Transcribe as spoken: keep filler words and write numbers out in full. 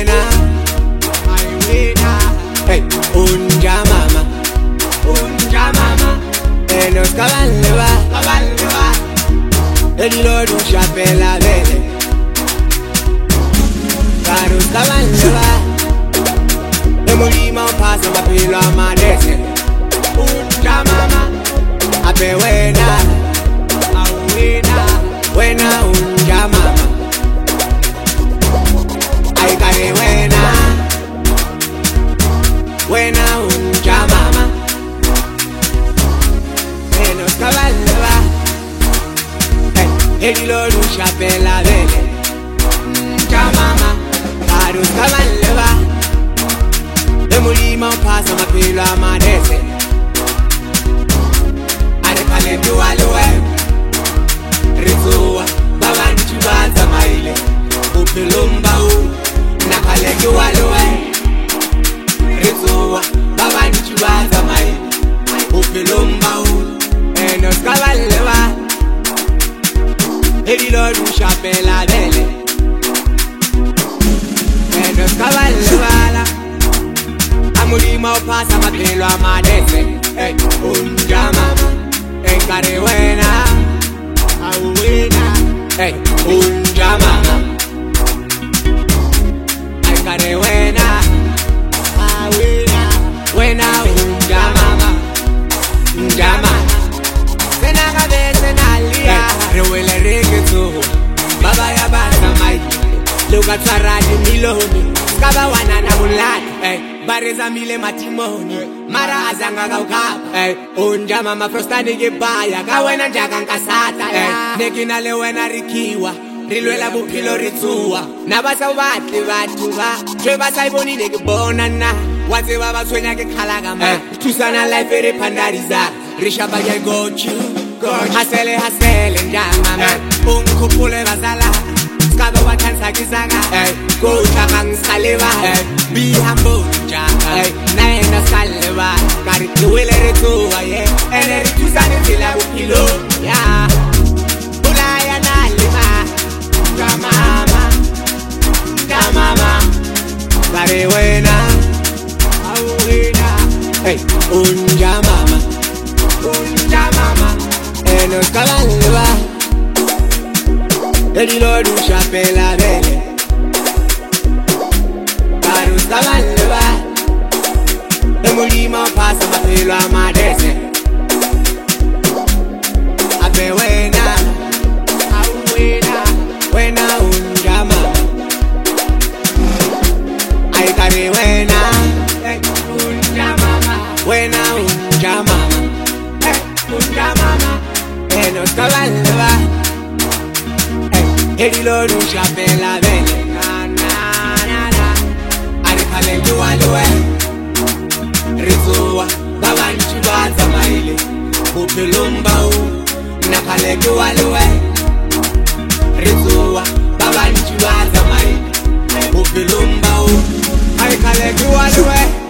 wena, ay wena. Hey, unja mama, unja mama. Enos kabaleba, kabaleba. Elilo du chapela vele. Karus kabaleba. Emulima pasa mapilo amadese. Unja mama, ape wena, ay wena, wena unja mama. Ay kare wena, wena unja mama. Enos kabaleba. Elilo du chapela vele. Unja mama, karus kabaleba. Emulima pasa mapilo amadese. Arekale dualwe Rizua babantu baza maile Upilumba u Nakale dualwe Rizua babantu baza maile Upilumba u Enos kabaleba Elilo du chapela vele. Enos kabaleba Amulima pasa mapilo amadese. Hey, unja mama, hey, kare wena, au wena. Hey, unja mama, ay kare wena, au wena, wena unja mama, unja mama. Sena kabe sena lia, rewele regeto, baba ya basa mai, luka tsaradi miloni, kaba wana na mulani. Hey, bareza mile matimoni, mara azanga kaukapa. Hey, unja mama frostani gibaya, kawena njaga nkasata. Hey, nekina lewena rikiwa, rilwela bukilo ritsuwa. Nabasa ubati batuba, jwe basa iboni negibona na. Waze baba swenya ke kalagama. Hey, tusana life ere pandariza, rishaba ya gochu. Hasele hasele njama man, unkupule bazala. Skaba watansa kizaga, go chakang saleva, be humble, jaka, naena saleva, kari tuwele retuwa, yeah, ene ritusani tila ukilo, yeah, ulaya na lima, jamama, jamama, kari wena, au wena, hey, unja mama, unja mama, enos kabaleba. Elilo du chapela vele. Karus kabaleba. Emulima pasa mapilo amadese. Ape wena, au wena, wena unja mama. Ay kare wena, hey, unja mama, wena unja mama, hey, unja mama. Enos kabaleba. Elilo du chapela vele. Na na na na. Arekale dualwe Rizua babantu baza maile Upilumba u Nakale dualwe Rizua babantu baza maile Upilumba u Arekale dualwe